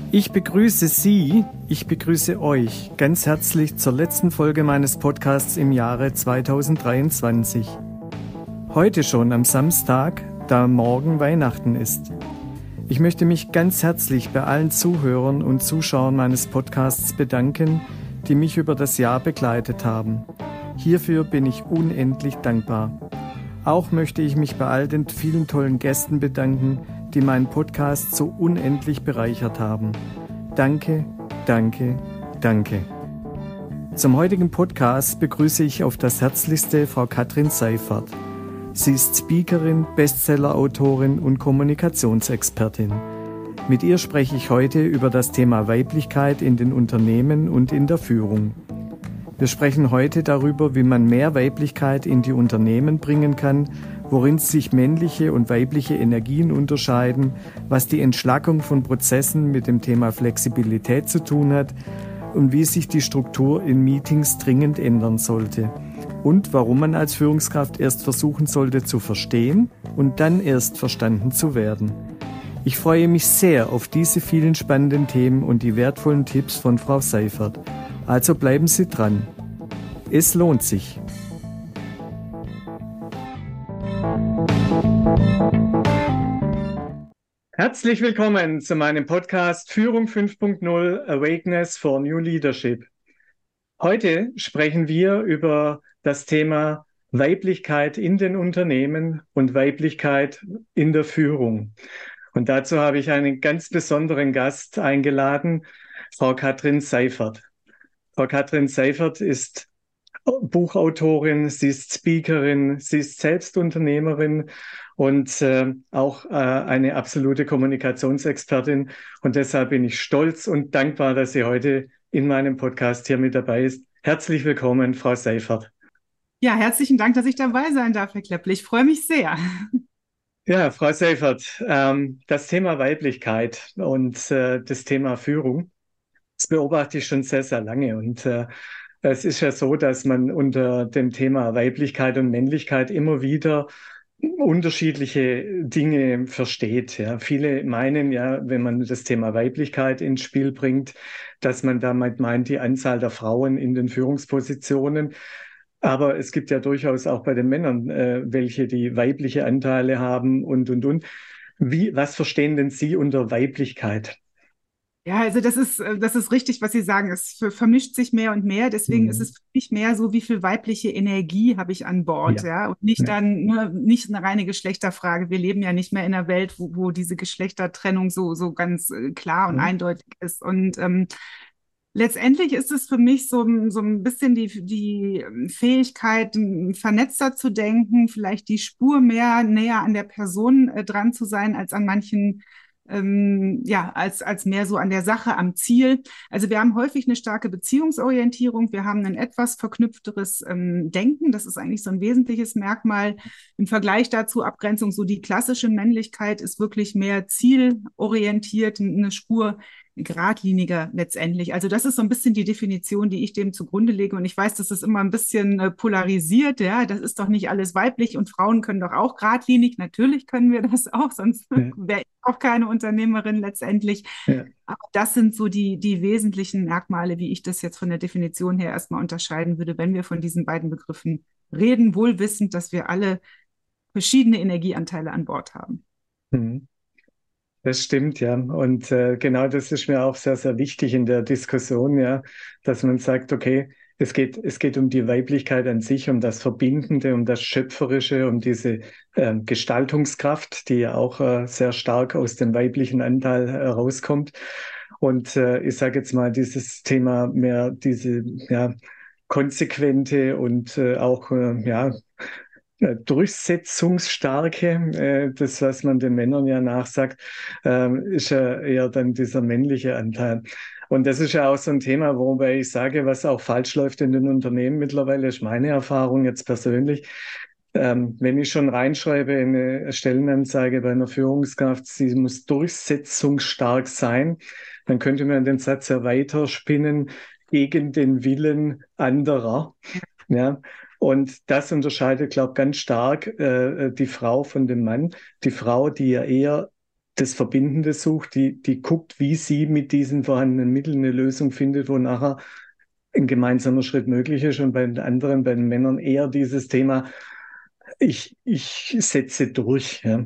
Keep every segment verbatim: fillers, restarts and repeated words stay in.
Ich begrüße Sie, ich begrüße euch ganz herzlich zur letzten Folge meines Podcasts im Jahre zweitausenddreiundzwanzig. Heute schon am Samstag, da morgen Weihnachten ist. Ich möchte mich ganz herzlich bei allen Zuhörern und Zuschauern meines Podcasts bedanken, die mich über das Jahr begleitet haben. Hierfür bin ich unendlich dankbar. Auch möchte ich mich bei all den vielen tollen Gästen bedanken, die meinen Podcast so unendlich bereichert haben. Danke, danke, danke. Zum heutigen Podcast begrüße ich auf das Herzlichste Frau Katrin Seifert. Sie ist Speakerin, Bestsellerautorin und Kommunikationsexpertin. Mit ihr spreche ich heute über das Thema Weiblichkeit in den Unternehmen und in der Führung. Wir sprechen heute darüber, wie man mehr Weiblichkeit in die Unternehmen bringen kann, worin sich männliche und weibliche Energien unterscheiden, was die Entschlackung von Prozessen mit dem Thema Flexibilität zu tun hat und wie sich die Struktur in Meetings dringend ändern sollte und warum man als Führungskraft erst versuchen sollte zu verstehen und dann erst verstanden zu werden. Ich freue mich sehr auf diese vielen spannenden Themen und die wertvollen Tipps von Frau Seifert. Also bleiben Sie dran. Es lohnt sich. Herzlich willkommen zu meinem Podcast Führung fünf Punkt null Awakeness for New Leadership. Heute sprechen wir über das Thema Weiblichkeit in den Unternehmen und Weiblichkeit in der Führung. Und dazu habe ich einen ganz besonderen Gast eingeladen, Frau Katrin Seifert. Frau Katrin Seifert ist Buchautorin, sie ist Speakerin, sie ist Selbstunternehmerin und äh, auch äh, eine absolute Kommunikationsexpertin. Und deshalb bin ich stolz und dankbar, dass sie heute in meinem Podcast hier mit dabei ist. Herzlich willkommen, Frau Seifert. Ja, herzlichen Dank, dass ich dabei sein darf, Herr Klepple. Ich freue mich sehr. Ja, Frau Seifert, ähm, das Thema Weiblichkeit und äh, das Thema Führung, das beobachte ich schon sehr, sehr lange. Und äh, es ist ja so, dass man unter dem Thema Weiblichkeit und Männlichkeit immer wieder unterschiedliche Dinge versteht. Ja. Viele meinen ja, wenn man das Thema Weiblichkeit ins Spiel bringt, dass man damit meint, die Anzahl der Frauen in den Führungspositionen. Aber es gibt ja durchaus auch bei den Männern äh, welche, die weibliche Anteile haben und, und, und. Wie, was verstehen denn Sie unter Weiblichkeit? Ja, also das ist, äh, das ist richtig, was Sie sagen. Es ver- vermischt sich mehr und mehr. Deswegen ist Mhm. es für mich mehr so, wie viel weibliche Energie habe ich an Bord, Ja. ja, und nicht Ja. dann nur nicht eine reine Geschlechterfrage. Wir leben ja nicht mehr in einer Welt, wo, wo diese Geschlechtertrennung so, so ganz äh, klar und Mhm. eindeutig ist. Und ähm, letztendlich ist es für mich so, ein- so ein bisschen die, die Fähigkeit, m, vernetzter zu denken, vielleicht die Spur mehr näher an der Person äh, dran zu sein, als an manchen, ähm, ja, als, als mehr so an der Sache, am Ziel. Also wir haben häufig eine starke Beziehungsorientierung, wir haben ein etwas verknüpfteres ähm, Denken, das ist eigentlich so ein wesentliches Merkmal. Im Vergleich dazu Abgrenzung, so die klassische Männlichkeit ist wirklich mehr zielorientiert, eine Spur geradliniger letztendlich. Also das ist so ein bisschen die Definition, die ich dem zugrunde lege. Und ich weiß, das ist immer ein bisschen äh, polarisiert. Ja, das ist doch nicht alles weiblich und Frauen können doch auch geradlinig. Natürlich können wir das auch, sonst Ja. wäre ich auch keine Unternehmerin letztendlich. Ja. Aber das sind so die, die wesentlichen Merkmale, wie ich das jetzt von der Definition her erstmal unterscheiden würde, wenn wir von diesen beiden Begriffen reden, wohl wissend, dass wir alle verschiedene Energieanteile an Bord haben. Mhm. Das stimmt, ja. Und äh, genau das ist mir auch sehr, sehr wichtig in der Diskussion, ja, dass man sagt, okay, es geht, es geht um die Weiblichkeit an sich, um das Verbindende, um das Schöpferische, um diese ähm, Gestaltungskraft, die ja auch äh, sehr stark aus dem weiblichen Anteil herauskommt. Und äh, ich sage jetzt mal, dieses Thema mehr, diese ja, konsequente und äh, auch äh, ja, äh, Durchsetzungsstarke, äh, das, was man den Männern ja nachsagt, ähm, ist ja eher dann dieser männliche Anteil. Und das ist ja auch so ein Thema, wobei ich sage, was auch falsch läuft in den Unternehmen mittlerweile, ist meine Erfahrung jetzt persönlich. Ähm, wenn ich schon reinschreibe in eine Stellenanzeige bei einer Führungskraft, sie muss durchsetzungsstark sein, dann könnte man den Satz ja weiter spinnen, gegen den Willen anderer. Ja, und das unterscheidet, glaube ich, ganz stark äh, die Frau von dem Mann. Die Frau, die ja eher das Verbindende sucht, die, die guckt, wie sie mit diesen vorhandenen Mitteln eine Lösung findet, wo nachher ein gemeinsamer Schritt möglich ist. Und bei den anderen, bei den Männern eher dieses Thema, ich, ich setze durch. Ja.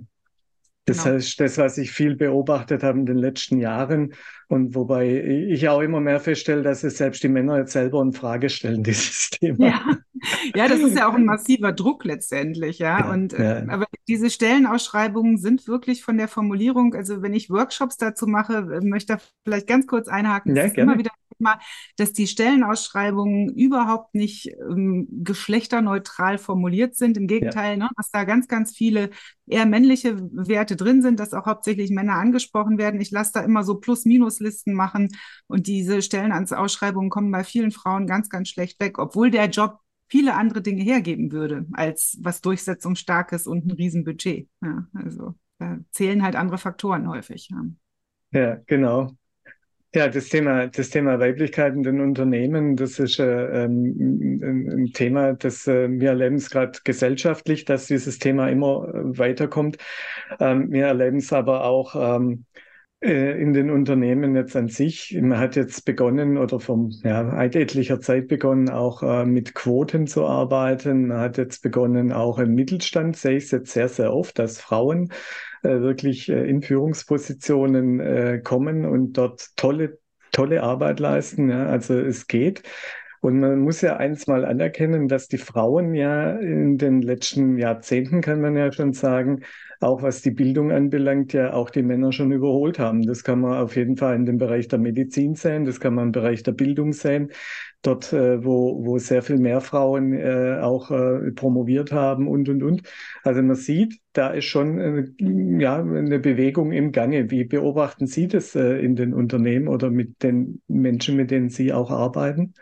Das Genau. heißt, das, was ich viel beobachtet habe in den letzten Jahren und wobei ich auch immer mehr feststelle, dass es selbst die Männer jetzt selber in Frage stellen, dieses Thema. Ja, ja, das ist ja auch ein massiver Druck letztendlich, ja. Ja, Und äh, ja, aber diese Stellenausschreibungen sind wirklich von der Formulierung, also wenn ich Workshops dazu mache, äh, möchte ich vielleicht ganz kurz einhaken, es ja, ist immer gerne. wieder ein Thema, dass die Stellenausschreibungen überhaupt nicht ähm, geschlechterneutral formuliert sind. Im Ja, Gegenteil, ne, dass da ganz, ganz viele eher männliche Werte drin sind, dass auch hauptsächlich Männer angesprochen werden. Ich lasse da immer so Plus-Minus-Listen machen und diese Stellenausschreibungen kommen bei vielen Frauen ganz, ganz schlecht weg, obwohl der Job viele andere Dinge hergeben würde, als was Durchsetzungsstarkes und ein Riesenbudget. Ja, also da zählen halt andere Faktoren häufig. Ja. ja, genau. Ja, das Thema, das Thema Weiblichkeit in den Unternehmen, das ist äh, ähm, ein, ein Thema, das äh, wir erleben es gerade gesellschaftlich, dass dieses Thema immer äh, weiterkommt. Ähm, wir erleben es aber auch ähm, äh, in den Unternehmen jetzt an sich. Man hat jetzt begonnen oder vom ja, etlicher Zeit begonnen, auch äh, mit Quoten zu arbeiten. Man hat jetzt begonnen, auch im Mittelstand, sehe ich es jetzt sehr, sehr oft, dass Frauen äh, wirklich äh, in Führungspositionen äh, kommen und dort tolle, tolle Arbeit leisten. Ja. Also es geht. Und man muss ja eins mal anerkennen, dass die Frauen ja in den letzten Jahrzehnten, kann man ja schon sagen, auch was die Bildung anbelangt, ja auch die Männer schon überholt haben. Das kann man auf jeden Fall in dem Bereich der Medizin sehen, das kann man im Bereich der Bildung sehen, dort, äh, wo, wo sehr viel mehr Frauen äh, auch äh, promoviert haben und, und, und. Also man sieht, da ist schon äh, ja, eine Bewegung im Gange. Wie beobachten Sie das äh, in den Unternehmen oder mit den Menschen, mit denen Sie auch arbeiten?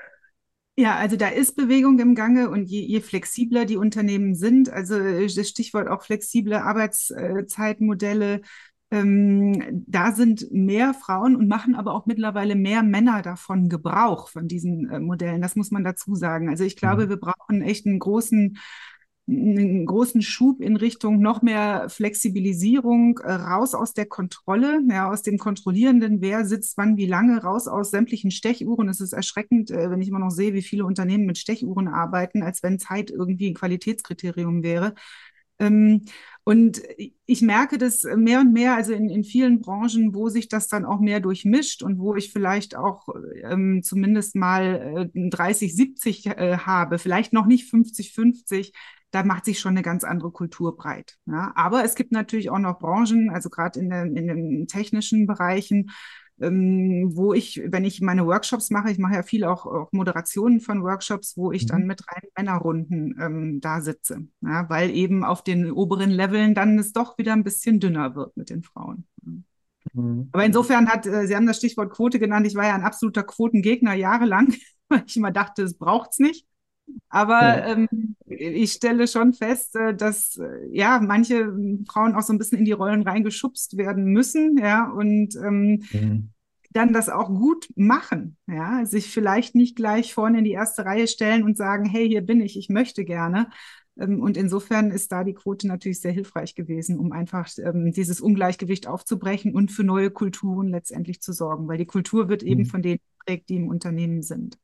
Ja, also da ist Bewegung im Gange und je, je flexibler die Unternehmen sind, also äh, das Stichwort auch flexible Arbeitszeitmodelle, ähm, da sind mehr Frauen und machen aber auch mittlerweile mehr Männer davon Gebrauch von diesen äh, Modellen. Das muss man dazu sagen. Also ich glaube, Mhm. wir brauchen echt einen großen einen großen Schub in Richtung noch mehr Flexibilisierung, äh, raus aus der Kontrolle, ja, aus dem Kontrollierenden, wer sitzt wann, wie lange, raus aus sämtlichen Stechuhren. Es ist erschreckend, äh, wenn ich immer noch sehe, wie viele Unternehmen mit Stechuhren arbeiten, als wenn Zeit irgendwie ein Qualitätskriterium wäre. Ähm, und ich merke das mehr und mehr, also in, in vielen Branchen, wo sich das dann auch mehr durchmischt und wo ich vielleicht auch ähm, zumindest mal äh, dreißig siebzig äh, habe, vielleicht noch nicht fünfzig fünfzig, da macht sich schon eine ganz andere Kultur breit. Ja? Aber es gibt natürlich auch noch Branchen, also gerade in, den, in den technischen Bereichen, ähm, wo ich, wenn ich meine Workshops mache, ich mache ja viel auch, auch Moderationen von Workshops, wo ich Mhm. dann mit reinen Männerrunden ähm, da sitze, ja, weil eben auf den oberen Leveln dann es doch wieder ein bisschen dünner wird mit den Frauen. Mhm. Aber insofern hat, äh, Sie haben das Stichwort Quote genannt, ich war ja ein absoluter Quotengegner jahrelang, weil ich immer dachte, es braucht es nicht. Aber Ja. ähm, ich stelle schon fest, äh, dass äh, ja manche Frauen auch so ein bisschen in die Rollen reingeschubst werden müssen, ja, und ähm, Mhm. dann das auch gut machen, ja, sich vielleicht nicht gleich vorne in die erste Reihe stellen und sagen, hey, hier bin ich, ich möchte gerne. Ähm, Und insofern ist da die Quote natürlich sehr hilfreich gewesen, um einfach ähm, dieses Ungleichgewicht aufzubrechen und für neue Kulturen letztendlich zu sorgen, weil die Kultur wird eben Mhm. von denen geprägt, die im Unternehmen sind.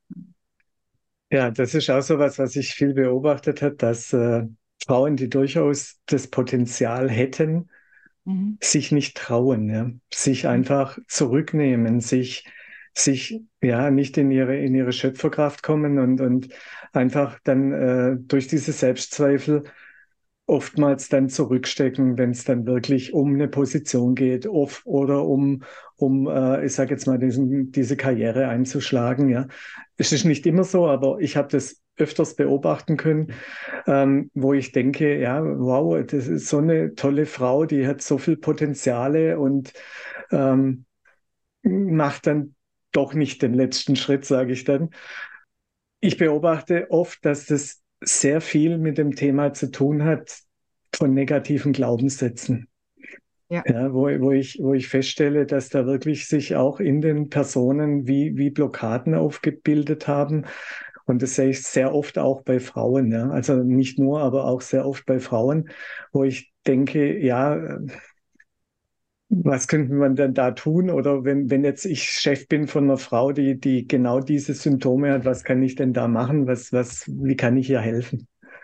Ja, das ist auch so was, was ich viel beobachtet habe, dass äh, Frauen, die durchaus das Potenzial hätten, Mhm. sich nicht trauen, ja, sich Mhm. einfach zurücknehmen, sich, sich ja nicht in ihre in ihre Schöpferkraft kommen und und einfach dann äh, durch diese Selbstzweifel oftmals dann zurückstecken, wenn es dann wirklich um eine Position geht, oft oder um um äh, ich sage jetzt mal diesen diese Karriere einzuschlagen, ja. Es ist nicht immer so, aber ich habe das öfters beobachten können, ähm, wo ich denke, ja, wow, das ist so eine tolle Frau, die hat so viel Potenziale und ähm, macht dann doch nicht den letzten Schritt, sage ich dann. Ich beobachte oft, dass das sehr viel mit dem Thema zu tun hat von negativen Glaubenssätzen. Ja. Ja, wo, wo ich, wo ich feststelle, dass da wirklich sich auch in den Personen wie, wie Blockaden aufgebildet haben. Und das sehe ich sehr oft auch bei Frauen. Ja. Also nicht nur, aber auch sehr oft bei Frauen, wo ich denke, ja, Was könnte man denn da tun? Oder wenn, wenn jetzt ich Chef bin von einer Frau, die, die genau diese Symptome hat, was kann ich denn da machen? Was, was, wie kann ich ihr helfen?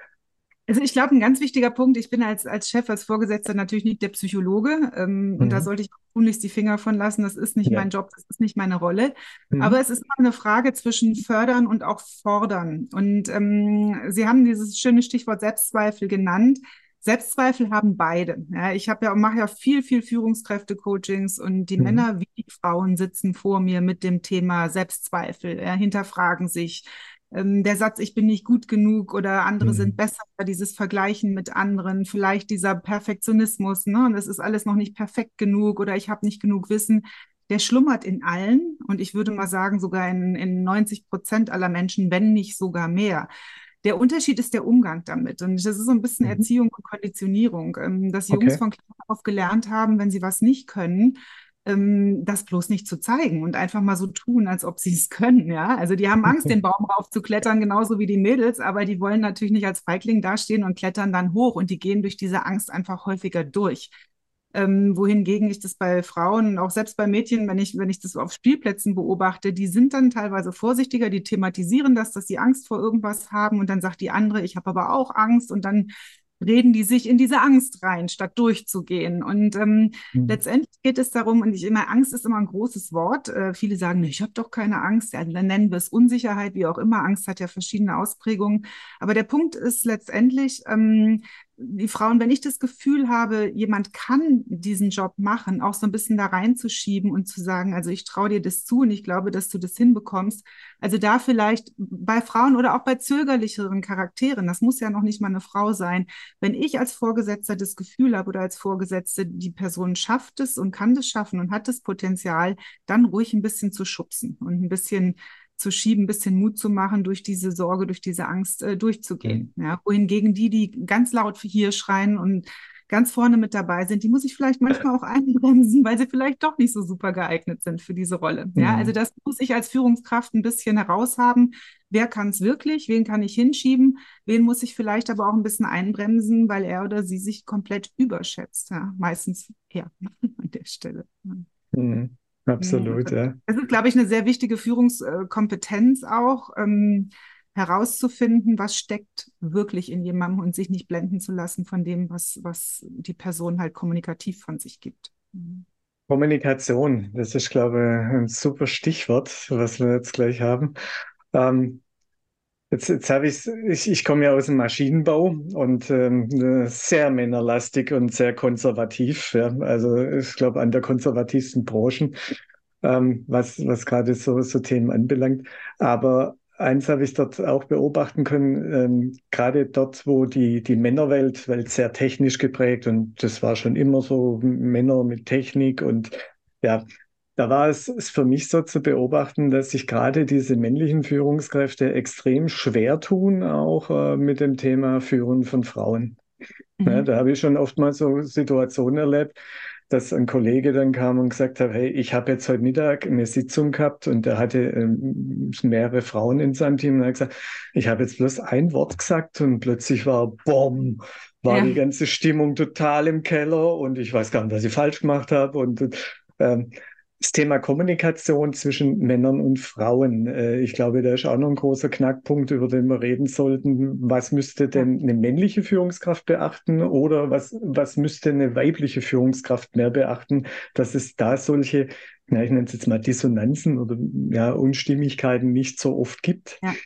Also ich glaube, ein ganz wichtiger Punkt, ich bin als, als Chef, als Vorgesetzter natürlich nicht der Psychologe, ähm, und da Mhm. sollte ich auch tunlichst die Finger von lassen. Das ist nicht Ja. mein Job, das ist nicht meine Rolle. Aber Mhm. es ist immer eine Frage zwischen fördern und auch fordern. Und ähm, Sie haben dieses schöne Stichwort Selbstzweifel genannt. Selbstzweifel haben beide. Ja, ich habe ja mache ja viel, viel Führungskräfte-Coachings und die Mhm. Männer wie die Frauen sitzen vor mir mit dem Thema Selbstzweifel, ja, hinterfragen sich. Ähm, der Satz, ich bin nicht gut genug oder andere sind Mhm. besser, dieses Vergleichen mit anderen, vielleicht dieser Perfektionismus, ne? Und es ist alles noch nicht perfekt genug oder ich habe nicht genug Wissen, der schlummert in allen und ich würde mal sagen, sogar in, in neunzig Prozent aller Menschen, wenn nicht sogar mehr. Der Unterschied ist der Umgang damit. Und das ist so ein bisschen Mhm. Erziehung und Konditionierung, ähm, dass Jungs Okay. von klein auf gelernt haben, wenn sie was nicht können, ähm, das bloß nicht zu zeigen und einfach mal so tun, als ob sie es können. Ja, also die haben Angst, den Baum raufzuklettern, genauso wie die Mädels, aber die wollen natürlich nicht als Feigling dastehen und klettern dann hoch und die gehen durch diese Angst einfach häufiger durch. Ähm, wohingegen ich das bei Frauen, auch selbst bei Mädchen, wenn ich, wenn ich das auf Spielplätzen beobachte, die sind dann teilweise vorsichtiger, die thematisieren das, dass sie Angst vor irgendwas haben und dann sagt die andere, ich habe aber auch Angst und dann reden die sich in diese Angst rein, statt durchzugehen. Und ähm, Mhm. letztendlich geht es darum, und ich immer, Angst ist immer ein großes Wort. Äh, viele sagen, ich habe doch keine Angst. Ja, dann nennen wir es Unsicherheit, wie auch immer. Angst hat ja verschiedene Ausprägungen. Aber der Punkt ist letztendlich, ähm, die Frauen, wenn ich das Gefühl habe, jemand kann diesen Job machen, auch so ein bisschen da reinzuschieben und zu sagen, also ich traue dir das zu und ich glaube, dass du das hinbekommst. Also da vielleicht bei Frauen oder auch bei zögerlicheren Charakteren, das muss ja noch nicht mal eine Frau sein, wenn ich als Vorgesetzter das Gefühl habe oder als Vorgesetzte, die Person schafft es und kann das schaffen und hat das Potenzial, dann ruhig ein bisschen zu schubsen und ein bisschen zu schieben, ein bisschen Mut zu machen, durch diese Sorge, durch diese Angst äh, Mhm. durchzugehen. Ja, wohingegen die, die ganz laut hier schreien und ganz vorne mit dabei sind, die muss ich vielleicht manchmal auch einbremsen, weil sie vielleicht doch nicht so super geeignet sind für diese Rolle. Ja, also Mhm. das muss ich als Führungskraft ein bisschen heraushaben. Wer kann es wirklich? Wen kann ich hinschieben? Wen muss ich vielleicht aber auch ein bisschen einbremsen, weil er oder sie sich komplett überschätzt? Ja, meistens ja, an der Stelle. Mhm. Nee, Absolut, ja. das ist, glaube ich, eine sehr wichtige Führungskompetenz auch, ähm, herauszufinden, was steckt wirklich in jemandem und sich nicht blenden zu lassen von dem, was, was die Person halt kommunikativ von sich gibt. Mhm. Kommunikation, das ist, glaube ich, ein super Stichwort, was wir jetzt gleich haben. Ähm, Jetzt, jetzt habe ich's, ich, ich komme ja aus dem Maschinenbau und ähm, äh, sehr männerlastig und sehr konservativ. Ja. Also ich glaube an der konservativsten Branchen, ähm, was, was gerade so, so Themen anbelangt. Aber eins habe ich dort auch beobachten können, ähm, gerade dort, wo die, die Männerwelt, Welt sehr technisch geprägt und das war schon immer so, Männer mit Technik und ja, da war es, es für mich so zu beobachten, dass sich gerade diese männlichen Führungskräfte extrem schwer tun, auch äh, mit dem Thema Führen von Frauen. Ja, Mhm. da habe ich schon oftmals so Situationen erlebt, dass ein Kollege dann kam und gesagt hat, hey, ich habe jetzt heute Mittag eine Sitzung gehabt und der hatte ähm, mehrere Frauen in seinem Team und er hat gesagt, ich habe jetzt bloß ein Wort gesagt und plötzlich war Bumm, war die Ja. ganze Stimmung total im Keller und ich weiß gar nicht, was ich falsch gemacht habe und ähm, das Thema Kommunikation zwischen Männern und Frauen, äh, ich glaube, da ist auch noch ein großer Knackpunkt, über den wir reden sollten. Was müsste Ja. denn eine männliche Führungskraft beachten oder was, was müsste eine weibliche Führungskraft mehr beachten, dass es da solche, ja, ich nenne es jetzt mal Dissonanzen oder ja, Unstimmigkeiten nicht so oft gibt? Ja.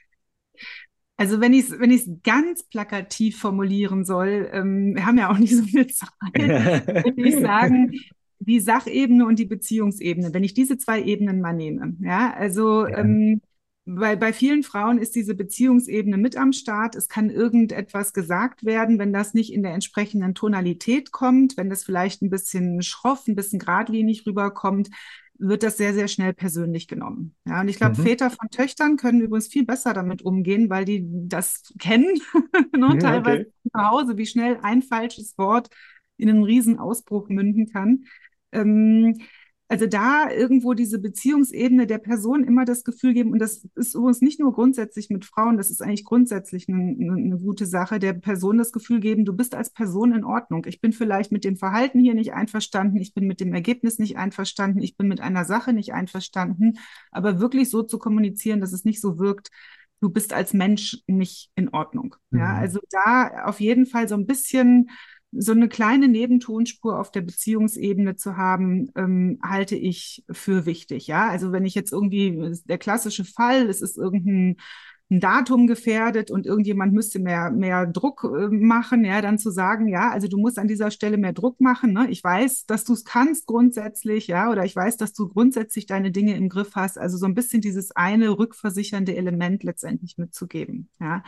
Also wenn ich es wenn ich's ganz plakativ formulieren soll, ähm, wir haben ja auch nicht so viel Zeit, würde ich sagen, die Sachebene und die Beziehungsebene, wenn ich diese zwei Ebenen mal nehme. Ja, also Ja. ähm, bei, bei vielen Frauen ist diese Beziehungsebene mit am Start. Es kann irgendetwas gesagt werden, wenn das nicht in der entsprechenden Tonalität kommt, wenn das vielleicht ein bisschen schroff, ein bisschen geradlinig rüberkommt, wird das sehr, sehr schnell persönlich genommen. Ja, und ich glaube, Mhm. Väter von Töchtern können übrigens viel besser damit umgehen, weil die das kennen, ne, Mhm, teilweise okay. zu Hause, wie schnell ein falsches Wort in einen riesen Ausbruch münden kann. Ähm, Also da irgendwo diese Beziehungsebene der Person immer das Gefühl geben, und das ist übrigens nicht nur grundsätzlich mit Frauen, das ist eigentlich grundsätzlich eine, eine, eine gute Sache, der Person das Gefühl geben, du bist als Person in Ordnung. Ich bin vielleicht mit dem Verhalten hier nicht einverstanden, ich bin mit dem Ergebnis nicht einverstanden, ich bin mit einer Sache nicht einverstanden, aber wirklich so zu kommunizieren, dass es nicht so wirkt, du bist als Mensch nicht in Ordnung. Ja, Mhm. also da auf jeden Fall so ein bisschen so eine kleine Nebentonspur auf der Beziehungsebene zu haben, ähm, halte ich für wichtig. Ja, also wenn ich jetzt irgendwie, der klassische Fall, es ist irgendein ein Datum gefährdet und irgendjemand müsste mehr, mehr Druck äh, machen, ja, dann zu sagen, ja, also du musst an dieser Stelle mehr Druck machen, ne? Ich weiß, dass du es kannst grundsätzlich, ja, oder ich weiß, dass du grundsätzlich deine Dinge im Griff hast. Also so ein bisschen dieses eine rückversichernde Element letztendlich mitzugeben, ja.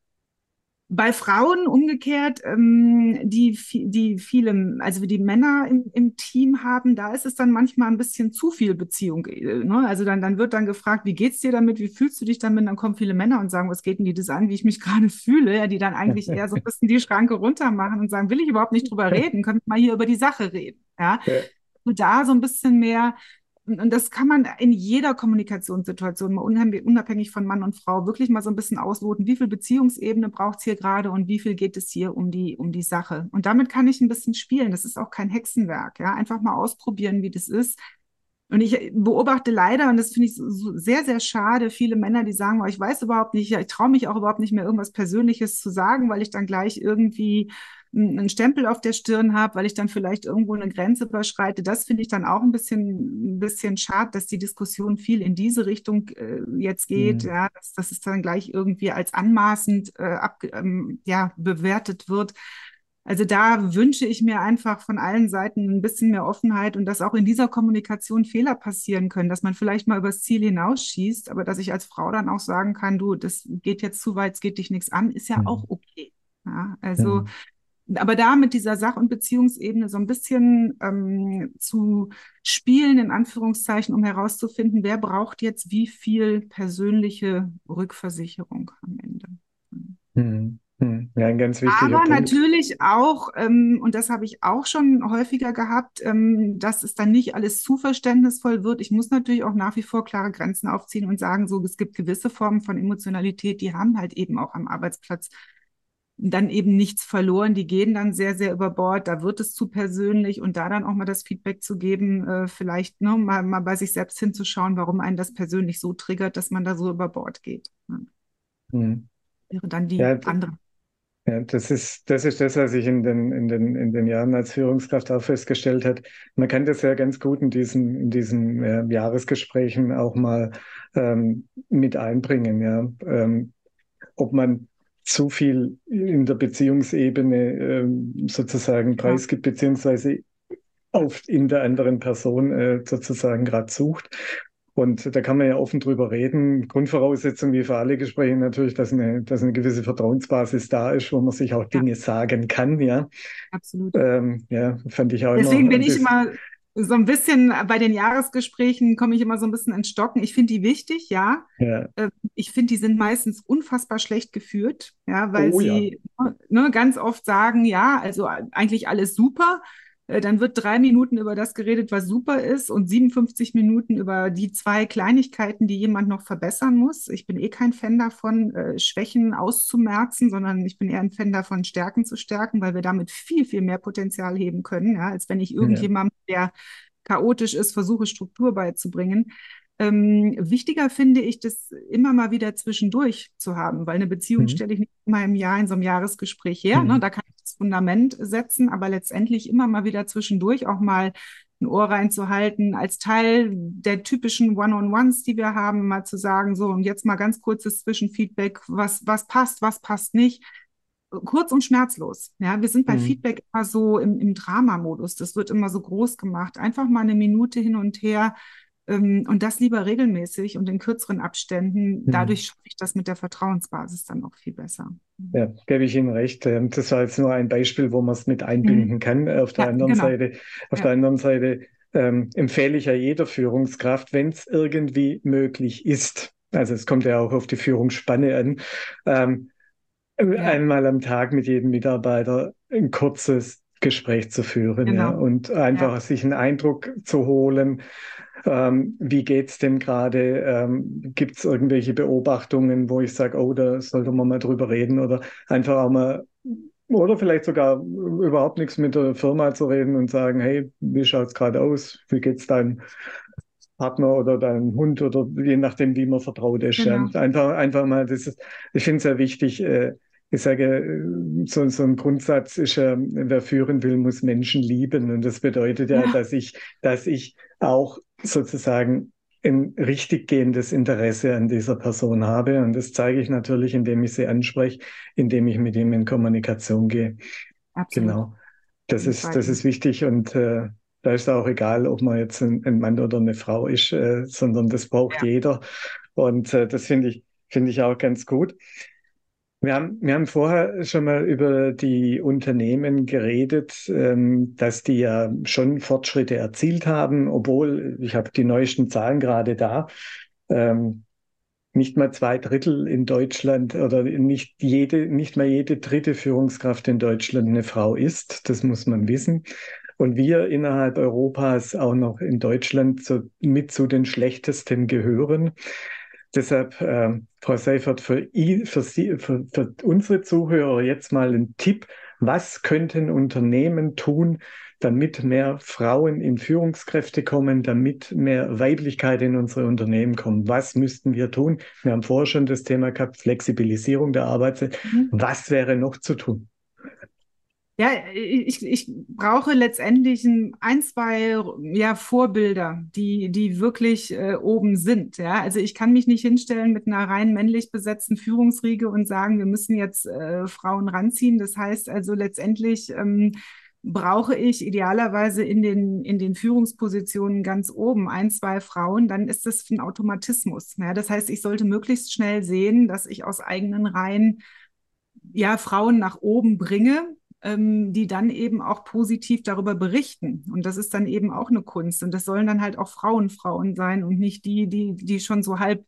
Bei Frauen umgekehrt, ähm, die, die viele, also die Männer im, im Team haben, da ist es dann manchmal ein bisschen zu viel Beziehung. äh, Ne? Also dann, dann wird dann gefragt, wie geht's dir damit? Wie fühlst du dich damit? Dann kommen viele Männer und sagen, was geht denn die das an, wie ich mich gerade fühle? Ja, die dann eigentlich eher so ein bisschen die Schranke runter machen und sagen, will ich überhaupt nicht drüber reden? Können wir mal hier über die Sache reden? Ja, Ja. und da so ein bisschen mehr. Und das kann man in jeder Kommunikationssituation, mal unabhängig von Mann und Frau, wirklich mal so ein bisschen ausloten, wie viel Beziehungsebene braucht es hier gerade und wie viel geht es hier um die, um die Sache. Und damit kann ich ein bisschen spielen. Das ist auch kein Hexenwerk. Ja? Einfach mal ausprobieren, wie das ist. Und ich beobachte leider, und das finde ich so sehr, sehr schade, viele Männer, die sagen, oh, ich weiß überhaupt nicht, ich traue mich auch überhaupt nicht mehr, irgendwas Persönliches zu sagen, weil ich dann gleich irgendwie einen Stempel auf der Stirn habe, weil ich dann vielleicht irgendwo eine Grenze überschreite. Das finde ich dann auch ein bisschen, ein bisschen schade, dass die Diskussion viel in diese Richtung äh, jetzt geht, Mhm. ja, dass, dass es dann gleich irgendwie als anmaßend äh, ab, ähm, ja, bewertet wird. Also da wünsche ich mir einfach von allen Seiten ein bisschen mehr Offenheit und dass auch in dieser Kommunikation Fehler passieren können, dass man vielleicht mal übers Ziel hinausschießt, aber dass ich als Frau dann auch sagen kann, du, das geht jetzt zu weit, es geht dich nichts an, ist ja auch Mhm. okay. Ja, also Mhm. aber da mit dieser Sach- und Beziehungsebene so ein bisschen ähm, zu spielen, in Anführungszeichen, um herauszufinden, wer braucht jetzt wie viel persönliche Rückversicherung am Ende. Mhm. Mhm. Ja, ein ganz wichtiger Aber Punkt. natürlich auch, ähm, und das habe ich auch schon häufiger gehabt, ähm, dass es dann nicht alles zu verständnisvoll wird. Ich muss natürlich auch nach wie vor klare Grenzen aufziehen und sagen, so, es gibt gewisse Formen von Emotionalität, die haben halt eben auch am Arbeitsplatz dann eben nichts verloren. Die gehen dann sehr, sehr über Bord. Da wird es zu persönlich und da dann auch mal das Feedback zu geben, äh, vielleicht ne, mal, mal bei sich selbst hinzuschauen, warum einen das persönlich so triggert, dass man da so über Bord geht. Ja, Mhm. wäre dann die Ja, d- andere. ja, das ist, das ist das, was ich in den, in den, in den Jahren als Führungskraft auch festgestellt habe. Man kann das ja ganz gut in diesen, in diesen äh, Jahresgesprächen auch mal ähm, mit einbringen, ja. Ähm, ob man zu viel in der Beziehungsebene ähm, sozusagen Ja, preisgibt, beziehungsweise auf in der anderen Person äh, sozusagen gerade sucht. Und da kann man ja offen drüber reden. Grundvoraussetzung wie für alle Gespräche natürlich, dass eine, dass eine gewisse Vertrauensbasis da ist, wo man sich auch ja, Dinge sagen kann. Ja, absolut. ähm, ja, fand ich auch immer Deswegen bin ein ich bisschen. immer so ein bisschen bei den Jahresgesprächen, komme ich immer so ein bisschen ins Stocken. Ich finde die wichtig, ja. Ja. Äh, Ich finde, die sind meistens unfassbar schlecht geführt, ja, weil Oh ja. sie ne, ganz oft sagen, ja, also eigentlich alles super. Äh, Dann wird drei Minuten über das geredet, was super ist, und siebenundfünfzig Minuten über die zwei Kleinigkeiten, die jemand noch verbessern muss. Ich bin eh kein Fan davon, äh, Schwächen auszumerzen, sondern ich bin eher ein Fan davon, Stärken zu stärken, weil wir damit viel, viel mehr Potenzial heben können, ja, als wenn ich Ja. irgendjemandem, der chaotisch ist, versuche Struktur beizubringen. Ähm, wichtiger finde ich, das immer mal wieder zwischendurch zu haben, weil eine Beziehung Mhm. stelle ich nicht immer im Jahr in so einem Jahresgespräch her. Ne? Mhm. Da kann ich das Fundament setzen, aber letztendlich immer mal wieder zwischendurch auch mal ein Ohr reinzuhalten, als Teil der typischen One-on-Ones, die wir haben, mal zu sagen, so, und jetzt mal ganz kurzes Zwischenfeedback, was, was passt, was passt nicht. Kurz und schmerzlos. Ja, wir sind bei Mhm. Feedback immer so im, im Drama-Modus. Das wird immer so groß gemacht. Einfach mal eine Minute hin und her, ähm, und das lieber regelmäßig und in kürzeren Abständen. Mhm. Dadurch schaffe ich das mit der Vertrauensbasis dann auch viel besser. Ja, gebe ich Ihnen recht. Ähm, Das war jetzt nur ein Beispiel, wo man es mit Mhm. einbinden kann. Auf der Ja, anderen genau. Seite, auf der Ja, anderen Seite ähm, empfehle ich ja jeder Führungskraft, wenn es irgendwie möglich ist. Also es kommt ja auch auf die Führungsspanne an, ähm, ja, einmal am Tag mit jedem Mitarbeiter ein kurzes Gespräch zu führen, ja, Genau. und Ja. einfach sich einen Eindruck zu holen, ähm, wie geht's dem gerade, ähm, gibt es irgendwelche Beobachtungen, wo ich sage, oh, da sollte man mal drüber reden oder einfach auch mal, oder vielleicht sogar überhaupt nichts mit der Firma zu reden und sagen, hey, wie schaut's gerade aus, wie geht's deinem Partner oder deinem Hund oder je nachdem, wie man vertraut ist. Ja. Genau. Einfach, einfach mal, das ist, ich finde es sehr wichtig. Äh, ich sage, äh, so, so ein Grundsatz ist ja, wer führen will, muss Menschen lieben. Und das bedeutet ja, Ja, dass ich, dass ich auch sozusagen ein richtig gehendes Interesse an dieser Person habe. Und das zeige ich natürlich, indem ich sie anspreche, indem ich mit ihm in Kommunikation gehe. absolut. Genau. Das Bin ich ist, bei das dir. ist wichtig und äh, da ist auch egal, ob man jetzt ein, ein Mann oder eine Frau ist, äh, sondern das braucht Ja. jeder. Und äh, das finde ich, finde ich auch ganz gut. Wir haben, wir haben vorher schon mal über die Unternehmen geredet, ähm, dass die ja schon Fortschritte erzielt haben, obwohl ich habe die neuesten Zahlen gerade da. Ähm, nicht mal zwei Drittel in Deutschland oder nicht jede, nicht mal jede dritte Führungskraft in Deutschland eine Frau ist. Das muss man wissen. Und wir innerhalb Europas auch noch in Deutschland so, mit zu den schlechtesten gehören. Deshalb, äh, Frau Seifert, für, I, für, Sie, für, für unsere Zuhörer jetzt mal ein Tipp. Was könnten Unternehmen tun, damit mehr Frauen in Führungskräfte kommen, damit mehr Weiblichkeit in unsere Unternehmen kommt? Was müssten wir tun? Wir haben vorher schon das Thema gehabt, Flexibilisierung der Arbeitszeit. Mhm. Was wäre noch zu tun? Ja, ich, ich brauche letztendlich ein, ein zwei ja, Vorbilder, die, die wirklich äh, oben sind. Ja? Also ich kann mich nicht hinstellen mit einer rein männlich besetzten Führungsriege und sagen, wir müssen jetzt äh, Frauen ranziehen. Das heißt also letztendlich ähm, brauche ich idealerweise in den, in den Führungspositionen ganz oben ein, zwei Frauen, dann ist das ein Automatismus. Ja? Das heißt, ich sollte möglichst schnell sehen, dass ich aus eigenen Reihen ja, Frauen nach oben bringe, ähm, die dann eben auch positiv darüber berichten. Und das ist dann eben auch eine Kunst. Und das sollen dann halt auch Frauen Frauen sein und nicht die, die, die schon so halb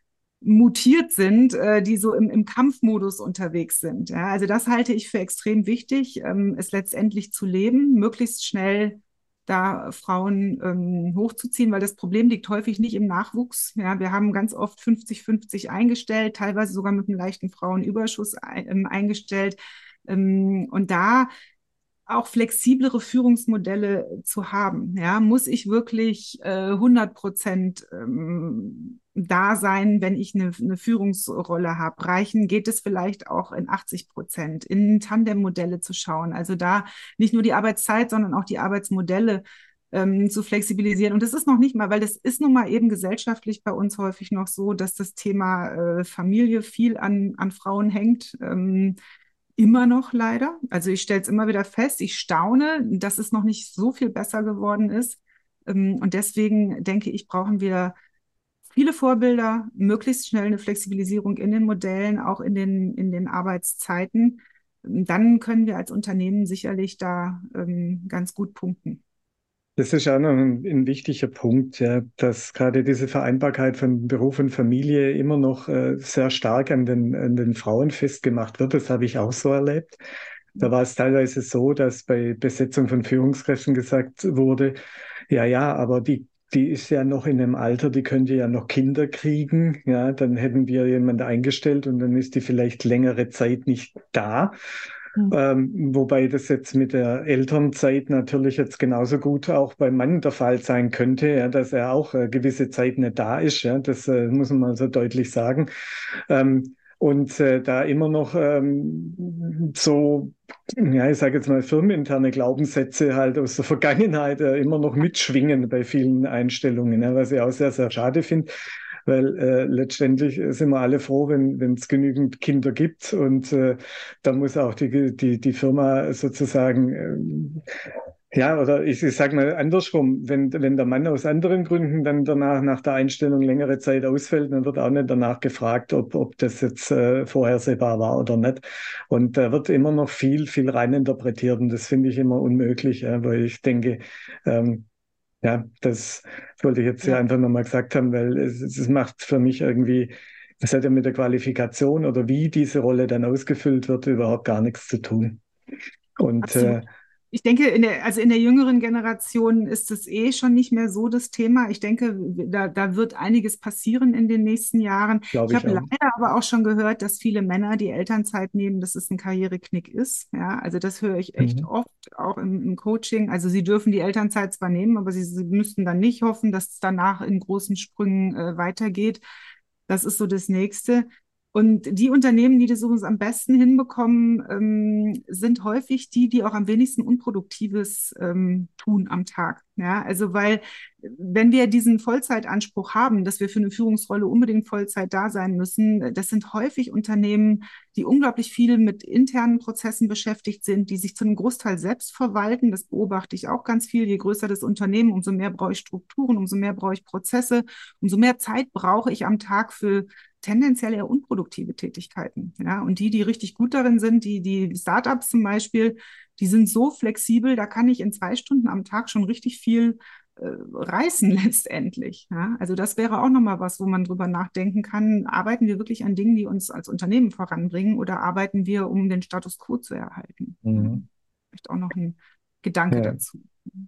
mutiert sind, äh, die so im, im Kampfmodus unterwegs sind. Ja, also das halte ich für extrem wichtig, ähm, es letztendlich zu leben, möglichst schnell da Frauen ähm, hochzuziehen, weil das Problem liegt häufig nicht im Nachwuchs. Ja, wir haben ganz oft fünfzig fünfzig eingestellt, teilweise sogar mit einem leichten Frauenüberschuss ein, ähm, eingestellt. Ähm, und da auch flexiblere Führungsmodelle zu haben. Ja, muss ich wirklich äh, hundert Prozent ähm, da sein, wenn ich eine, eine Führungsrolle habe? Reichen, geht es vielleicht auch in achtzig Prozent, in Tandem-Modelle zu schauen? Also da nicht nur die Arbeitszeit, sondern auch die Arbeitsmodelle ähm, zu flexibilisieren. Und das ist noch nicht mal, weil das ist nun mal eben gesellschaftlich bei uns häufig noch so, dass das Thema äh, Familie viel an, an Frauen hängt. Ähm, immer noch leider. Also ich stelle es immer wieder fest, ich staune, dass es noch nicht so viel besser geworden ist. Ähm, Und deswegen denke ich, brauchen wir viele Vorbilder, möglichst schnell eine Flexibilisierung in den Modellen, auch in den, in den Arbeitszeiten. Dann können wir als Unternehmen sicherlich da ähm, ganz gut punkten. Das ist auch noch ein, ein wichtiger Punkt, ja, dass gerade diese Vereinbarkeit von Beruf und Familie immer noch äh, sehr stark an den, an den Frauen festgemacht wird. Das habe ich auch so erlebt. Da war es teilweise so, dass bei Besetzung von Führungskräften gesagt wurde, ja, ja, aber die, die ist ja noch in einem Alter, die könnte ja noch Kinder kriegen. Ja, dann hätten wir jemanden eingestellt und dann ist die vielleicht längere Zeit nicht da. Hm. Ähm, wobei das jetzt mit der Elternzeit natürlich jetzt genauso gut auch beim Mann der Fall sein könnte, ja, dass er auch äh, gewisse Zeit nicht da ist. Ja, das äh, muss man mal so deutlich sagen. Ähm, und äh, da immer noch ähm, so, ja, ich sage jetzt mal, firmeninterne Glaubenssätze halt aus der Vergangenheit äh, immer noch mitschwingen bei vielen Einstellungen, ja, was ich auch sehr, sehr schade finde. Weil äh, letztendlich sind wir alle froh, wenn wenn es genügend Kinder gibt und äh, da muss auch die, die, die Firma sozusagen, ähm, ja, oder ich, ich sage mal andersrum, wenn, wenn der Mann aus anderen Gründen dann danach nach der Einstellung längere Zeit ausfällt, dann wird auch nicht danach gefragt, ob, ob das jetzt äh, vorhersehbar war oder nicht. Und da wird immer noch viel, viel reininterpretiert und das finde ich immer unmöglich, ja, weil ich denke, ähm, ja, das wollte ich jetzt hier Ja, einfach nochmal gesagt haben, weil es, es macht für mich irgendwie, das hat ja mit der Qualifikation oder wie diese Rolle dann ausgefüllt wird, überhaupt gar nichts zu tun. Und absolut. äh, Ich denke, in der, also in der jüngeren Generation ist es eh schon nicht mehr so das Thema. Ich denke, da, da wird einiges passieren in den nächsten Jahren. Glaube Ich ich habe auch. leider aber auch schon gehört, dass viele Männer die Elternzeit nehmen, dass es ein Karriereknick ist. Ja, also das höre ich echt Mhm. oft, auch im, im Coaching. Also sie dürfen die Elternzeit zwar nehmen, aber sie, sie müssten dann nicht hoffen, dass es danach in großen Sprüngen äh, weitergeht. Das ist so das Nächste. Und die Unternehmen, die das übrigens am besten hinbekommen, ähm, sind häufig die, die auch am wenigsten Unproduktives ähm, tun am Tag. Ja, also weil wenn wir diesen Vollzeitanspruch haben, dass wir für eine Führungsrolle unbedingt Vollzeit da sein müssen, das sind häufig Unternehmen, die unglaublich viel mit internen Prozessen beschäftigt sind, die sich zu einem Großteil selbst verwalten. Das beobachte ich auch ganz viel. Je größer das Unternehmen, umso mehr brauche ich Strukturen, umso mehr brauche ich Prozesse, umso mehr Zeit brauche ich am Tag für tendenziell eher unproduktive Tätigkeiten. Ja, und die, die richtig gut darin sind, die, die Startups zum Beispiel, die sind so flexibel, da kann ich in zwei Stunden am Tag schon richtig viel äh, reißen letztendlich. Ja, also das wäre auch nochmal was, wo man drüber nachdenken kann. Arbeiten wir wirklich an Dingen, die uns als Unternehmen voranbringen, oder arbeiten wir, um den Status quo zu erhalten? Ja, Mhm. vielleicht auch noch ein Gedanke Ja, dazu.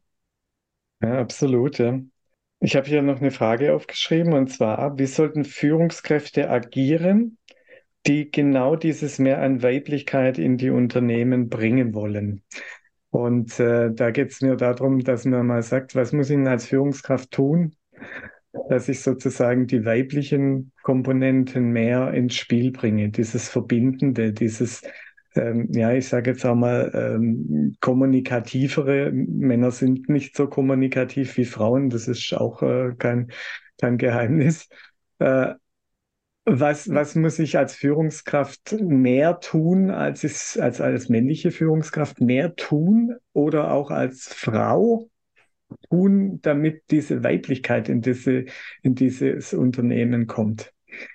ja, absolut, ja. Ich habe hier noch eine Frage aufgeschrieben und zwar, wie sollten Führungskräfte agieren, die genau dieses Mehr an Weiblichkeit in die Unternehmen bringen wollen? Und äh, da geht es mir darum, dass man mal sagt, was muss ich denn als Führungskraft tun, dass ich sozusagen die weiblichen Komponenten mehr ins Spiel bringe, dieses Verbindende, dieses, ähm, ja, ich sage jetzt auch mal, ähm, kommunikativere. Männer sind nicht so kommunikativ wie Frauen, das ist auch äh, kein, kein Geheimnis. Äh, was, was muss ich als Führungskraft mehr tun, als ich, als als männliche Führungskraft mehr tun oder auch als Frau tun, damit diese Weiblichkeit in diese, in dieses Unternehmen kommt?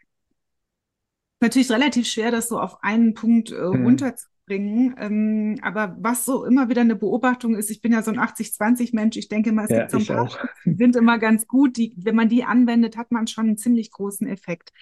Natürlich relativ schwer, das so auf einen Punkt äh, Hm. runterzubringen. Ähm, aber was so immer wieder eine Beobachtung ist, ich bin ja so ein achtzig zwanzig Mensch, ich denke mal, es Ja, gibt so ein ich paar auch. Tipps, die sind immer ganz gut. Die, wenn man die anwendet, hat man schon einen ziemlich großen Effekt.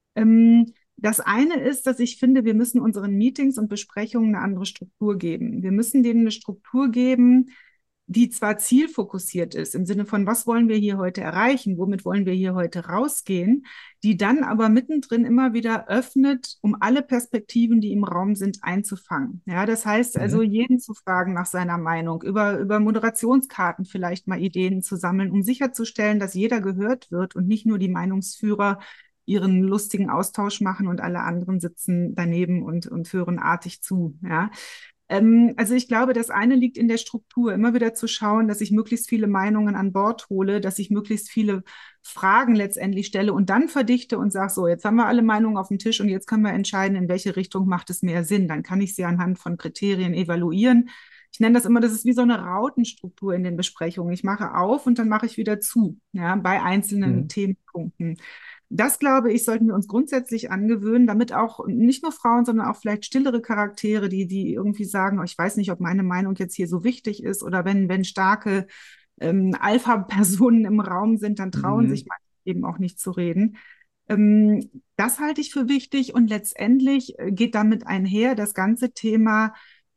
Ähm, das eine ist, dass ich finde, wir müssen unseren Meetings und Besprechungen eine andere Struktur geben. Wir müssen denen eine Struktur geben, die zwar zielfokussiert ist, im Sinne von, was wollen wir hier heute erreichen, womit wollen wir hier heute rausgehen, die dann aber mittendrin immer wieder öffnet, um alle Perspektiven, die im Raum sind, einzufangen. Ja, das heißt also, Mhm. jeden zu fragen nach seiner Meinung, über, über Moderationskarten vielleicht mal Ideen zu sammeln, um sicherzustellen, dass jeder gehört wird und nicht nur die Meinungsführer ihren lustigen Austausch machen und alle anderen sitzen daneben und, und hören artig zu. Ja. Ähm, also ich glaube, das eine liegt in der Struktur, immer wieder zu schauen, dass ich möglichst viele Meinungen an Bord hole, dass ich möglichst viele Fragen letztendlich stelle und dann verdichte und sage, so, jetzt haben wir alle Meinungen auf dem Tisch und jetzt können wir entscheiden, in welche Richtung macht es mehr Sinn. Dann kann ich sie anhand von Kriterien evaluieren. Ich nenne das immer, das ist wie so eine Rautenstruktur in den Besprechungen. Ich mache auf und dann mache ich wieder zu, ja, bei einzelnen Mhm. Themenpunkten. Das, glaube ich, sollten wir uns grundsätzlich angewöhnen, damit auch nicht nur Frauen, sondern auch vielleicht stillere Charaktere, die, die irgendwie sagen, oh, ich weiß nicht, ob meine Meinung jetzt hier so wichtig ist, oder wenn, wenn starke ähm, Alpha-Personen im Raum sind, dann trauen sich Mhm. manche eben auch nicht zu reden. Ähm, das halte ich für wichtig, und letztendlich äh, geht damit einher das ganze Thema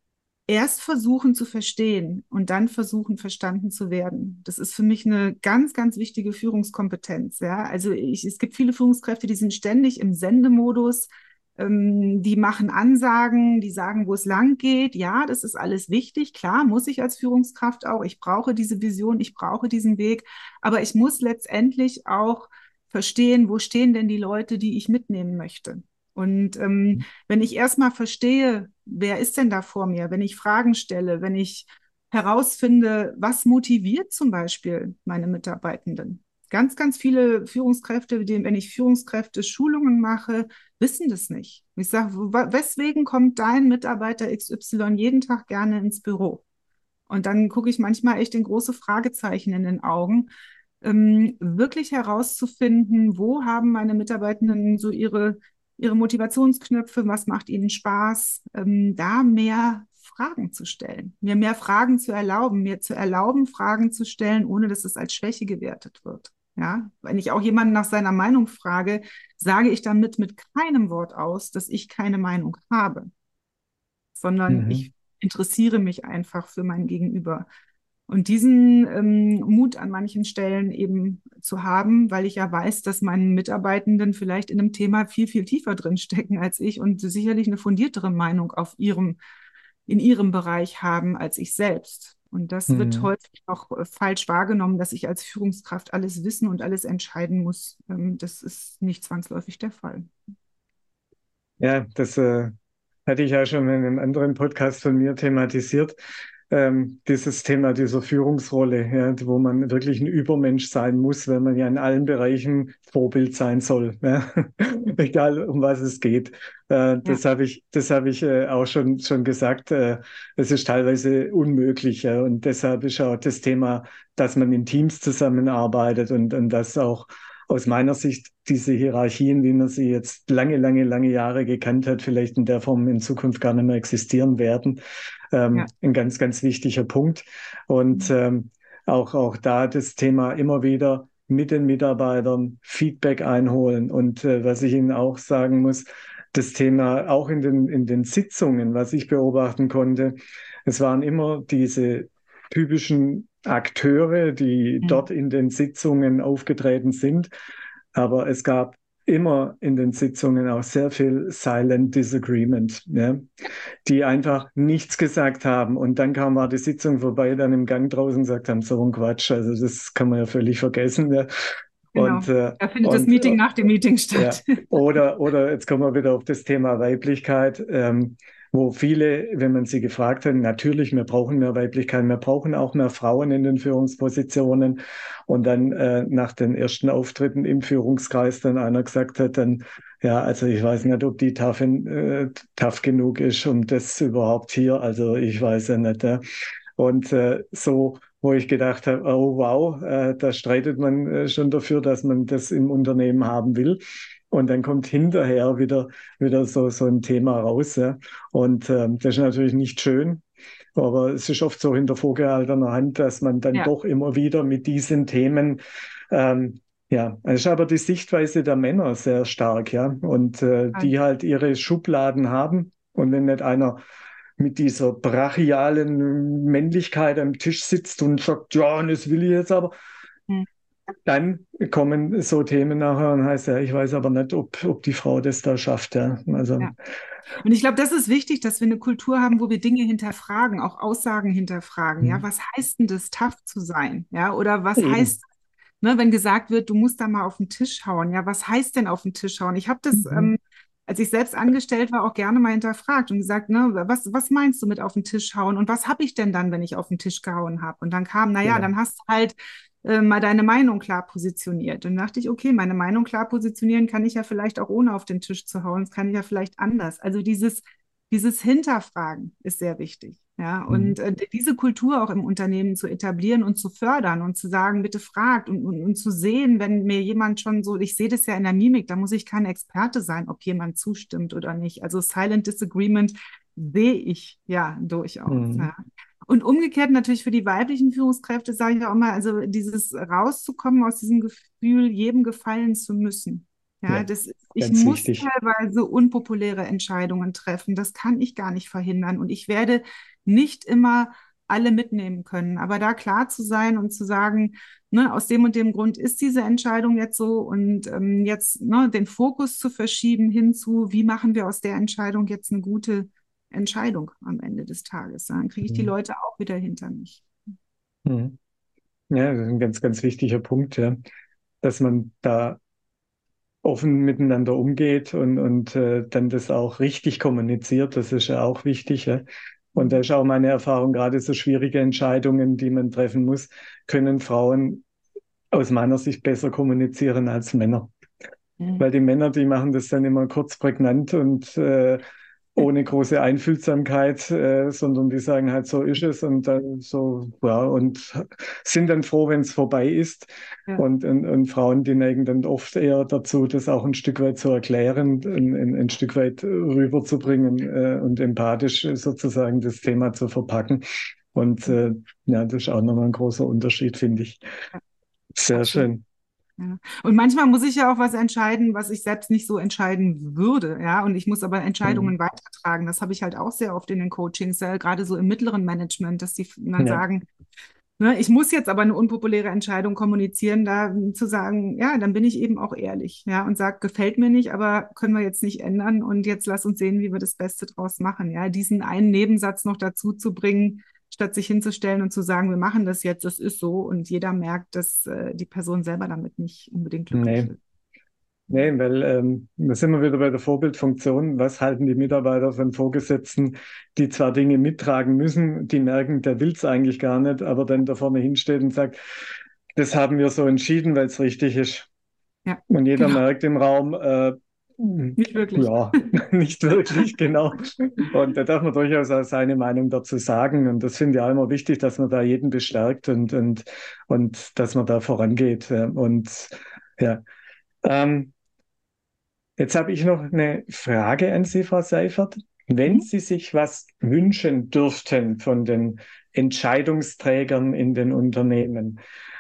erst versuchen zu verstehen und dann versuchen, verstanden zu werden. Das ist für mich eine ganz, ganz wichtige Führungskompetenz. Ja, also ich, es gibt viele Führungskräfte, die sind ständig im Sendemodus. Ähm, die machen Ansagen, die sagen, wo es lang geht. Ja, das ist alles wichtig. Klar, muss ich als Führungskraft auch. Ich brauche diese Vision, ich brauche diesen Weg. Aber ich muss letztendlich auch verstehen, wo stehen denn die Leute, die ich mitnehmen möchte. Und ähm, wenn ich erstmal verstehe, wer ist denn da vor mir, wenn ich Fragen stelle, wenn ich herausfinde, was motiviert zum Beispiel meine Mitarbeitenden. Ganz, ganz viele Führungskräfte, denen, wenn ich Führungskräfte Schulungen mache, wissen das nicht. Ich sage, weswegen kommt dein Mitarbeiter X Y jeden Tag gerne ins Büro? Und dann gucke ich manchmal echt in große Fragezeichen in den Augen, ähm, wirklich herauszufinden, wo haben meine Mitarbeitenden so ihre, ihre Motivationsknöpfe, was macht ihnen Spaß, ähm, da mehr Fragen zu stellen, mir mehr Fragen zu erlauben, mir zu erlauben, Fragen zu stellen, ohne dass es als Schwäche gewertet wird. Ja, wenn ich auch jemanden nach seiner Meinung frage, sage ich damit mit keinem Wort aus, dass ich keine Meinung habe, sondern Mhm. ich interessiere mich einfach für mein Gegenüber. Und diesen ähm, Mut an manchen Stellen eben zu haben, weil ich ja weiß, dass meine Mitarbeitenden vielleicht in einem Thema viel, viel tiefer drin stecken als ich und sicherlich eine fundiertere Meinung auf ihrem, in ihrem Bereich haben als ich selbst. Und das wird Mhm. häufig auch äh, falsch wahrgenommen, dass ich als Führungskraft alles wissen und alles entscheiden muss. Ähm, das ist nicht zwangsläufig der Fall. Ja, das äh, hatte ich ja schon in einem anderen Podcast von mir thematisiert. Ähm, dieses Thema dieser Führungsrolle, ja, wo man wirklich ein Übermensch sein muss, wenn man ja in allen Bereichen Vorbild sein soll, ja. Egal um was es geht. Äh, Ja, das habe ich, das habe ich äh, auch schon, schon gesagt. Äh, es ist teilweise unmöglich, ja. Und deshalb ist auch das Thema, dass man in Teams zusammenarbeitet und, und das auch aus meiner Sicht diese Hierarchien, wie man sie jetzt lange, lange, lange Jahre gekannt hat, vielleicht in der Form in Zukunft gar nicht mehr existieren werden. Ähm, ja. ein ganz, ganz wichtiger Punkt. Und Mhm. ähm, auch, auch da das Thema immer wieder mit den Mitarbeitern Feedback einholen. Und äh, was ich Ihnen auch sagen muss, das Thema auch in den, in den Sitzungen, was ich beobachten konnte, es waren immer diese typischen Akteure, die Mhm. dort in den Sitzungen aufgetreten sind. Aber es gab immer in den Sitzungen auch sehr viel Silent Disagreement, ja, die einfach nichts gesagt haben. Und dann kam mal die Sitzung vorbei, dann im Gang draußen gesagt haben, so ein Quatsch, also das kann man ja völlig vergessen. Ja. Und, Genau. äh, Da findet das und Meeting äh, nach dem Meeting ja, statt. oder, oder jetzt kommen wir wieder auf das Thema Weiblichkeit, ähm, wo viele, wenn man sie gefragt hat, natürlich, wir brauchen mehr Weiblichkeit, wir brauchen auch mehr Frauen in den Führungspositionen. Und dann äh, nach den ersten Auftritten im Führungskreis dann einer gesagt hat, dann, ja, also ich weiß nicht, ob die tough, äh, tough genug ist, um das überhaupt hier, also ich weiß ja nicht. Ja. Und äh, so, wo ich gedacht habe, oh wow, äh, da streitet man äh, schon dafür, dass man das im Unternehmen haben will. Und dann kommt hinterher wieder, wieder so, so ein Thema raus. Ja. Und ähm, das ist natürlich nicht schön. Aber es ist oft so hinter vorgehaltener Hand, dass man dann Ja, doch immer wieder mit diesen Themen, ähm, ja, es ist aber die Sichtweise der Männer sehr stark, ja. Und äh, die halt ihre Schubladen haben. Und wenn nicht einer mit dieser brachialen Männlichkeit am Tisch sitzt und sagt, ja, und das will ich jetzt aber, hm, dann kommen so Themen nachher und heißt ja, ich weiß aber nicht, ob, ob die Frau das da schafft. Ja. Also ja. Und ich glaube, das ist wichtig, dass wir eine Kultur haben, wo wir Dinge hinterfragen, auch Aussagen hinterfragen. Ja, hm, was heißt denn das, tough zu sein? Ja, oder was eben. heißt, ne, wenn gesagt wird, du musst da mal auf den Tisch hauen? Ja, was heißt denn auf den Tisch hauen? Ich habe das, Mhm. ähm, als ich selbst angestellt war, auch gerne mal hinterfragt und gesagt, ne, was, was meinst du mit auf den Tisch hauen? Und was habe ich denn dann, wenn ich auf den Tisch gehauen habe? Und dann kam, naja, Genau. dann hast du halt äh, mal deine Meinung klar positioniert. Und dann dachte ich, okay, meine Meinung klar positionieren kann ich ja vielleicht auch ohne auf den Tisch zu hauen. Das kann ich ja vielleicht anders. Also dieses, dieses Hinterfragen ist sehr wichtig. Ja, Mhm. und äh, diese Kultur auch im Unternehmen zu etablieren und zu fördern und zu sagen, bitte fragt und, und, und zu sehen, wenn mir jemand schon so, ich sehe das ja in der Mimik, da muss ich kein Experte sein, ob jemand zustimmt oder nicht. Also Silent Disagreement sehe ich ja durchaus. Mhm. Ja. Und umgekehrt natürlich für die weiblichen Führungskräfte sage ich auch immer, also dieses rauszukommen aus diesem Gefühl, jedem gefallen zu müssen. Ja, Ja, das, ich ganz muss wichtig. teilweise unpopuläre Entscheidungen treffen. Das kann ich gar nicht verhindern. Und ich werde nicht immer alle mitnehmen können. Aber da klar zu sein und zu sagen, ne, aus dem und dem Grund ist diese Entscheidung jetzt so und ähm, jetzt ne, den Fokus zu verschieben hinzu, wie machen wir aus der Entscheidung jetzt eine gute Entscheidung am Ende des Tages. Dann kriege ich die Mhm. Leute auch wieder hinter mich. Mhm. Ja, das ist ein ganz, ganz wichtiger Punkt, ja, dass man da offen miteinander umgeht und, und äh, dann das auch richtig kommuniziert. Das ist ja auch wichtig. Ja. Und da ist auch meine Erfahrung, gerade so schwierige Entscheidungen, die man treffen muss, können Frauen aus meiner Sicht besser kommunizieren als Männer. Mhm. Weil die Männer, die machen das dann immer kurz prägnant und äh, ohne große Einfühlsamkeit, äh, sondern die sagen halt, so ist es und dann so, ja, und sind dann froh, wenn es vorbei ist. Ja, Und, und, und Frauen, die neigen dann oft eher dazu, das auch ein Stück weit zu erklären, ein, ein, ein Stück weit rüberzubringen äh, und empathisch sozusagen das Thema zu verpacken. Und äh, ja, das ist auch nochmal ein großer Unterschied, finde ich. ja, Sehr absolut. schön. Ja. Und manchmal muss ich ja auch was entscheiden, was ich selbst nicht so entscheiden würde, ja. Und ich muss aber Mhm. Entscheidungen weitertragen. Das habe ich halt auch sehr oft in den Coachings, ja, gerade so im mittleren Management, dass die dann Ja. sagen, ne, ich muss jetzt aber eine unpopuläre Entscheidung kommunizieren, da zu sagen, ja, dann bin ich eben auch ehrlich, ja, und sage, gefällt mir nicht, aber können wir jetzt nicht ändern und jetzt lass uns sehen, wie wir das Beste draus machen, ja. Diesen einen Nebensatz noch dazu zu bringen, statt sich hinzustellen und zu sagen, wir machen das jetzt, das ist so und jeder merkt, dass äh, die Person selber damit nicht unbedingt glücklich Nee. ist. Nee, weil ähm, da sind wir wieder bei der Vorbildfunktion. Was halten die Mitarbeiter von Vorgesetzten, die zwar Dinge mittragen müssen, die merken, der will es eigentlich gar nicht, aber dann da vorne hinsteht und sagt, das haben wir so entschieden, weil es richtig ist. Ja, Und jeder genau, merkt im Raum, äh, nicht wirklich. ja, nicht wirklich, genau. Und da darf man durchaus auch seine Meinung dazu sagen. Und das finde ich auch immer wichtig, dass man da jeden bestärkt und, und, und dass man da vorangeht. Ja. Und ja. Ähm, Jetzt habe ich noch eine Frage an Sie, Frau Seifert. Wenn Mhm. Sie sich was wünschen dürften von den Entscheidungsträgern in den Unternehmen,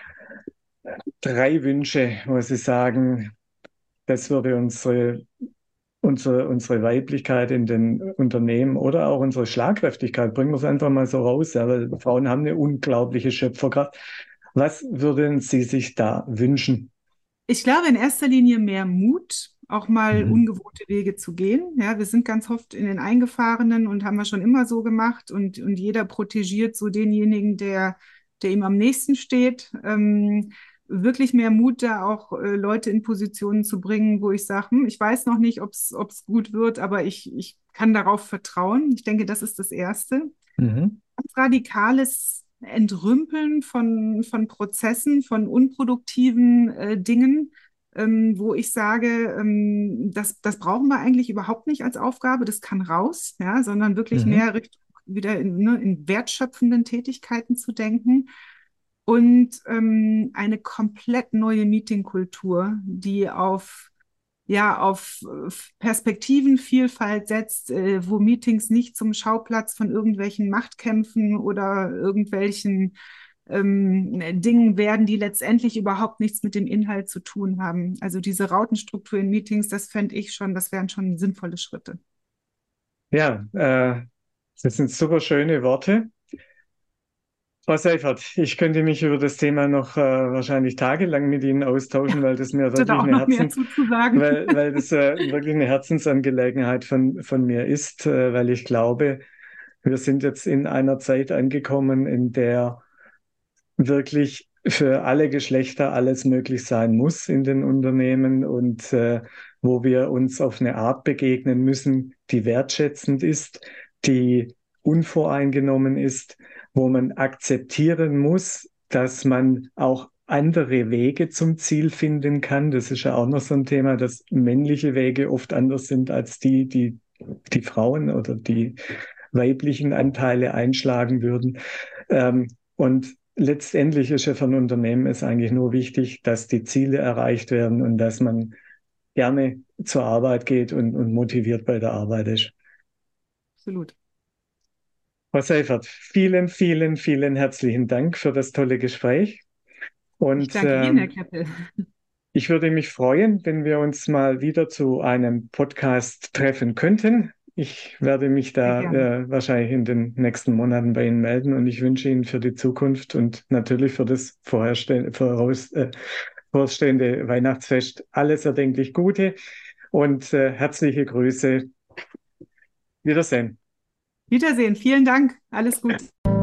drei Wünsche, wo Sie sagen, das würde unsere, unsere, unsere Weiblichkeit in den Unternehmen oder auch unsere Schlagkräftigkeit, bringen wir es einfach mal so raus, ja, weil Frauen haben eine unglaubliche Schöpferkraft. Was würden Sie sich da wünschen? Ich glaube in erster Linie mehr Mut, auch mal Mhm. ungewohnte Wege zu gehen. Ja, wir sind ganz oft in den Eingefahrenen und haben wir schon immer so gemacht und, und jeder protegiert so denjenigen, der, der ihm am nächsten steht. Ähm, wirklich mehr Mut, da auch äh, Leute in Positionen zu bringen, wo ich sage, hm, ich weiß noch nicht, ob es gut wird, aber ich, ich kann darauf vertrauen. Ich denke, das ist das Erste. Mhm. Ganz radikales Entrümpeln von, von Prozessen, von unproduktiven äh, Dingen, ähm, wo ich sage, ähm, das, das brauchen wir eigentlich überhaupt nicht als Aufgabe, das kann raus, ja, sondern wirklich Mhm. mehr Richtung wieder in, ne, in wertschöpfenden Tätigkeiten zu denken und ähm, eine komplett neue Meetingkultur, die auf ja, auf äh, Perspektivenvielfalt setzt, äh, wo Meetings nicht zum Schauplatz von irgendwelchen Machtkämpfen oder irgendwelchen ähm, Dingen werden, die letztendlich überhaupt nichts mit dem Inhalt zu tun haben. Also diese Rautenstruktur in Meetings, das fände ich schon, das wären schon sinnvolle Schritte. Ja, äh, das sind super schöne Worte. Frau Seifert, ich könnte mich über das Thema noch äh, wahrscheinlich tagelang mit Ihnen austauschen, weil das mir Ich hätte wirklich auch eine noch mehr Herzens, zu, zu sagen. weil, weil das äh, wirklich eine Herzensangelegenheit von, von mir ist, äh, weil ich glaube, wir sind jetzt in einer Zeit angekommen, in der wirklich für alle Geschlechter alles möglich sein muss in den Unternehmen und äh, wo wir uns auf eine Art begegnen müssen, die wertschätzend ist, die unvoreingenommen ist, wo man akzeptieren muss, dass man auch andere Wege zum Ziel finden kann. Das ist ja auch noch so ein Thema, dass männliche Wege oft anders sind als die, die die Frauen oder die weiblichen Anteile einschlagen würden. Ähm, und letztendlich ist ja für ein Unternehmen es eigentlich nur wichtig, dass die Ziele erreicht werden und dass man gerne zur Arbeit geht und, und motiviert bei der Arbeit ist. Absolut. Frau Seifert, vielen, vielen, vielen herzlichen Dank für das tolle Gespräch. Ich Und danke Ihnen, Herr ähm, Keppel. ich würde mich freuen, wenn wir uns mal wieder zu einem Podcast treffen könnten. Ich werde mich Sehr da gerne. äh, wahrscheinlich in den nächsten Monaten bei Ihnen melden und ich wünsche Ihnen für die Zukunft und natürlich für das vorherste- voraus, äh, bevorstehende Weihnachtsfest alles erdenklich Gute und äh, herzliche Grüße. Wiedersehen. Wiedersehen. Vielen Dank. Alles gut.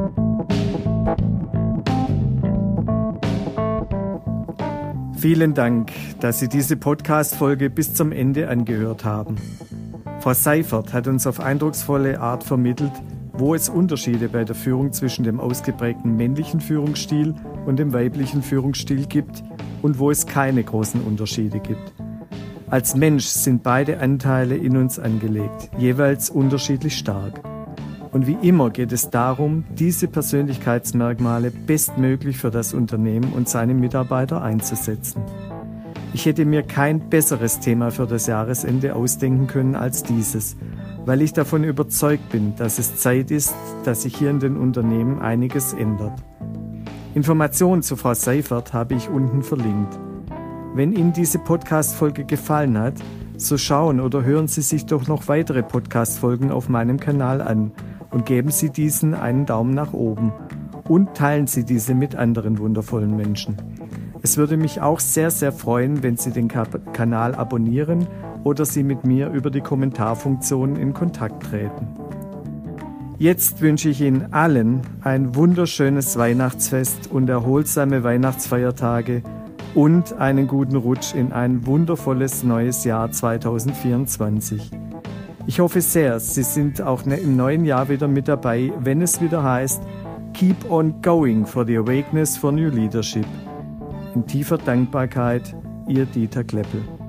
Vielen Dank, dass Sie diese Podcast-Folge bis zum Ende angehört haben. Frau Seifert hat uns auf eindrucksvolle Art vermittelt, wo es Unterschiede bei der Führung zwischen dem ausgeprägten männlichen Führungsstil und dem weiblichen Führungsstil gibt und wo es keine großen Unterschiede gibt. Als Mensch sind beide Anteile in uns angelegt, jeweils unterschiedlich stark. Und wie immer geht es darum, diese Persönlichkeitsmerkmale bestmöglich für das Unternehmen und seine Mitarbeiter einzusetzen. Ich hätte mir kein besseres Thema für das Jahresende ausdenken können als dieses, weil ich davon überzeugt bin, dass es Zeit ist, dass sich hier in den Unternehmen einiges ändert. Informationen zu Frau Seifert habe ich unten verlinkt. Wenn Ihnen diese Podcast-Folge gefallen hat, so schauen oder hören Sie sich doch noch weitere Podcast-Folgen auf meinem Kanal an und geben Sie diesen einen Daumen nach oben und teilen Sie diese mit anderen wundervollen Menschen. Es würde mich auch sehr, sehr freuen, wenn Sie den Kanal abonnieren oder Sie mit mir über die Kommentarfunktion in Kontakt treten. Jetzt wünsche ich Ihnen allen ein wunderschönes Weihnachtsfest und erholsame Weihnachtsfeiertage und einen guten Rutsch in ein wundervolles neues Jahr zwanzig vierundzwanzig. Ich hoffe sehr, Sie sind auch im neuen Jahr wieder mit dabei, wenn es wieder heißt Keep on going for the awakeness for new leadership. In tiefer Dankbarkeit, Ihr Dieter Kleppel.